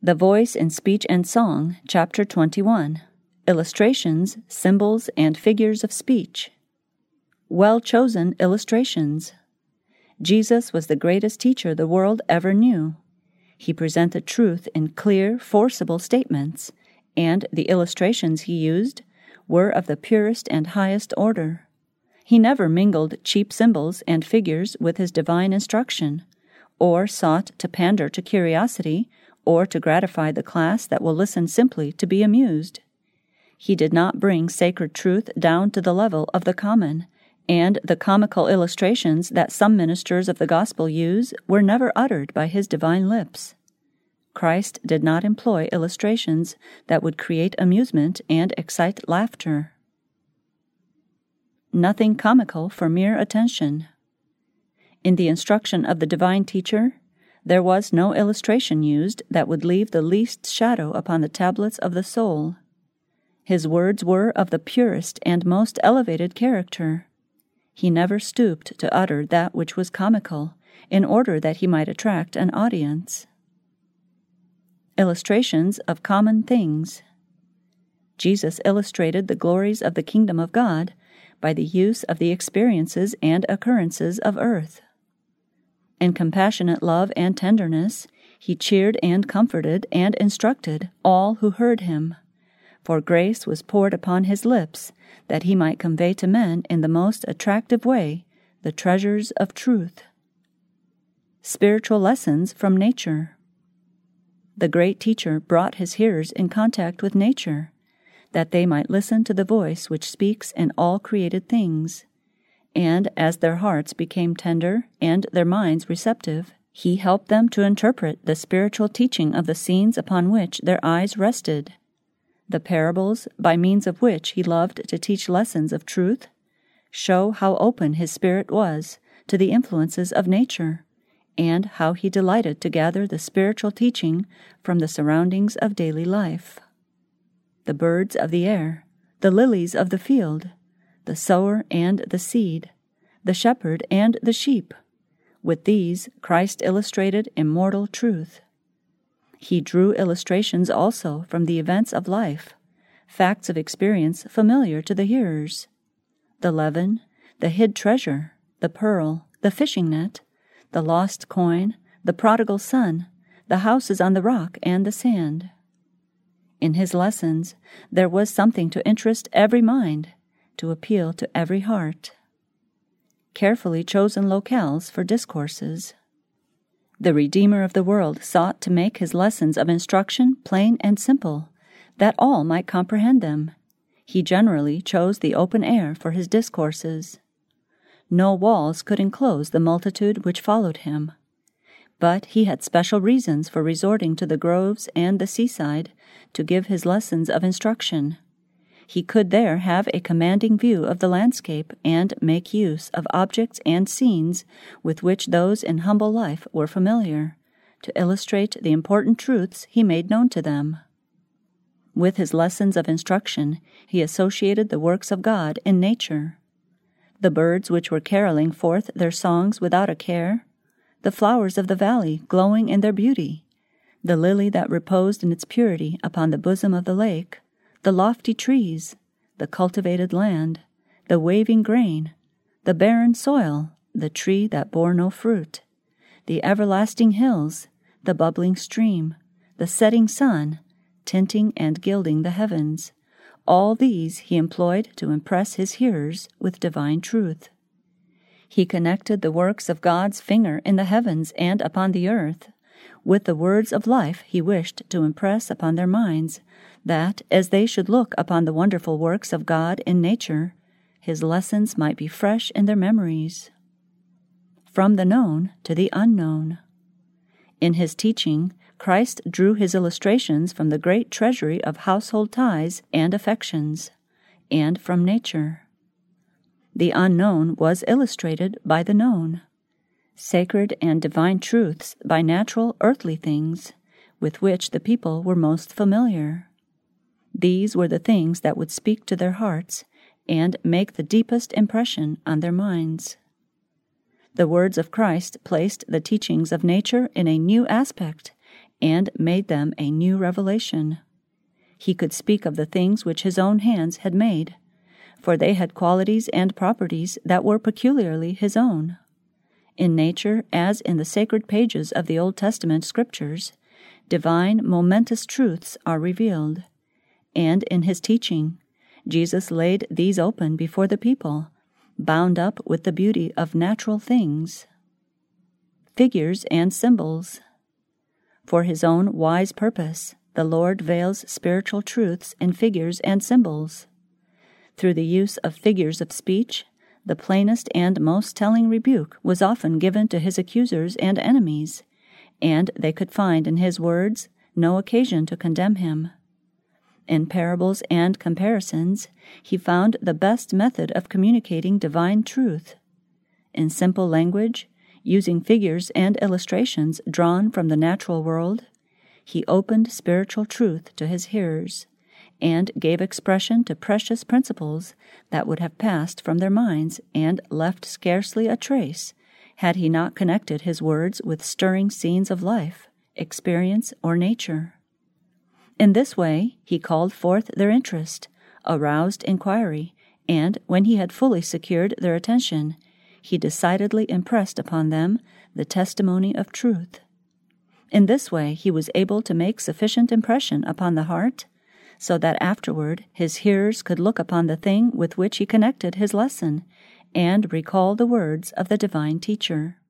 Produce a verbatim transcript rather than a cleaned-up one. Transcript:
The Voice in Speech and Song, Chapter twenty-one. Illustrations, Symbols, and Figures of Speech. Well-chosen illustrations. Jesus was the greatest teacher the world ever knew. He presented truth in clear, forcible statements, and the illustrations he used were of the purest and highest order. He never mingled cheap symbols and figures with his divine instruction, or sought to pander to curiosity, or to gratify the class that will listen simply to be amused. He did not bring sacred truth down to the level of the common, and the comical illustrations that some ministers of the gospel use were never uttered by his divine lips. Christ did not employ illustrations that would create amusement and excite laughter. Nothing comical for mere attention. In the instruction of the divine teacher, there was no illustration used that would leave the least shadow upon the tablets of the soul. His words were of the purest and most elevated character. He never stooped to utter that which was comical, in order that he might attract an audience. Illustrations of common things. Jesus illustrated the glories of the kingdom of God by the use of the experiences and occurrences of earth. In compassionate love and tenderness, he cheered and comforted and instructed all who heard him, for grace was poured upon his lips that he might convey to men in the most attractive way the treasures of truth. Spiritual lessons from nature. The great teacher brought his hearers in contact with nature, that they might listen to the voice which speaks in all created things. And as their hearts became tender and their minds receptive, he helped them to interpret the spiritual teaching of the scenes upon which their eyes rested. The parables, by means of which he loved to teach lessons of truth, show how open his spirit was to the influences of nature, and how he delighted to gather the spiritual teaching from the surroundings of daily life. The birds of the air, the lilies of the field, the sower and the seed, the shepherd and the sheep. With these, Christ illustrated immortal truth. He drew illustrations also from the events of life, facts of experience familiar to the hearers. The leaven, the hid treasure, the pearl, the fishing net, the lost coin, the prodigal son, the houses on the rock and the sand. In his lessons, there was something to interest every mind, to appeal to every heart. Carefully chosen locales for discourses. The Redeemer of the world sought to make his lessons of instruction plain and simple, that all might comprehend them. He generally chose the open air for his discourses. No walls could enclose the multitude which followed him. But he had special reasons for resorting to the groves and the seaside to give his lessons of instruction. He could there have a commanding view of the landscape and make use of objects and scenes with which those in humble life were familiar, to illustrate the important truths he made known to them. With his lessons of instruction, he associated the works of God in nature. The birds which were caroling forth their songs without a care, the flowers of the valley glowing in their beauty, the lily that reposed in its purity upon the bosom of the lake, the lofty trees, the cultivated land, the waving grain, the barren soil, the tree that bore no fruit, the everlasting hills, the bubbling stream, the setting sun, tinting and gilding the heavens, all these he employed to impress his hearers with divine truth. He connected the works of God's finger in the heavens and upon the earth with the words of life he wished to impress upon their minds, that, as they should look upon the wonderful works of God in nature, his lessons might be fresh in their memories. From the known to the unknown. In his teaching, Christ drew his illustrations from the great treasury of household ties and affections, and from nature. The unknown was illustrated by the known. Sacred and divine truths by natural earthly things, with which the people were most familiar. These were the things that would speak to their hearts and make the deepest impression on their minds. The words of Christ placed the teachings of nature in a new aspect and made them a new revelation. He could speak of the things which his own hands had made, for they had qualities and properties that were peculiarly his own. In nature, as in the sacred pages of the Old Testament Scriptures, divine, momentous truths are revealed, and in his teaching, Jesus laid these open before the people, bound up with the beauty of natural things. Figures and symbols. For his own wise purpose, the Lord veils spiritual truths in figures and symbols. Through the use of figures of speech, the plainest and most telling rebuke was often given to his accusers and enemies, and they could find in his words no occasion to condemn him. In parables and comparisons, he found the best method of communicating divine truth. In simple language, using figures and illustrations drawn from the natural world, he opened spiritual truth to his hearers, and gave expression to precious principles that would have passed from their minds and left scarcely a trace had he not connected his words with stirring scenes of life, experience, or nature. In this way, he called forth their interest, aroused inquiry, and, when he had fully secured their attention, he decidedly impressed upon them the testimony of truth. In this way, he was able to make sufficient impression upon the heart, so that afterward his hearers could look upon the thing with which he connected his lesson, and recall the words of the divine teacher.